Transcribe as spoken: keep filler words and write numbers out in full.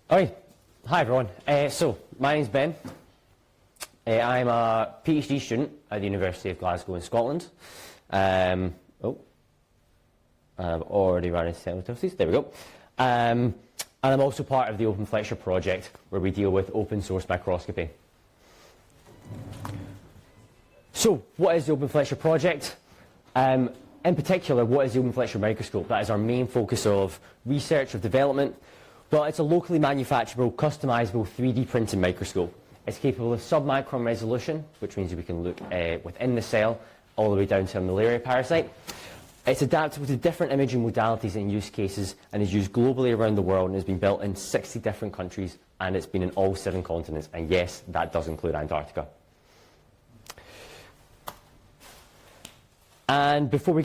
Hi, hi everyone. Uh, so, my name's Ben. Uh, I'm a PhD student at the University of Glasgow in Scotland. Um, oh, I've already run into technicalities. There we go. Um, and I'm also part of the Open Flexure project, where we deal with open source microscopy. So, what is the Open Flexure project? Um, in particular, what is the Open Flexure microscope? That is our main focus of research, of development. Well, it's a locally manufacturable, customizable three D printed microscope. It's capable of submicron resolution, which means we can look uh, within the cell, all the way down to a malaria parasite. It's adaptable to different imaging modalities and use cases, and is used globally around the world, and has been built in sixty different countries, and it's been in all seven continents. And yes, that does include Antarctica. And before we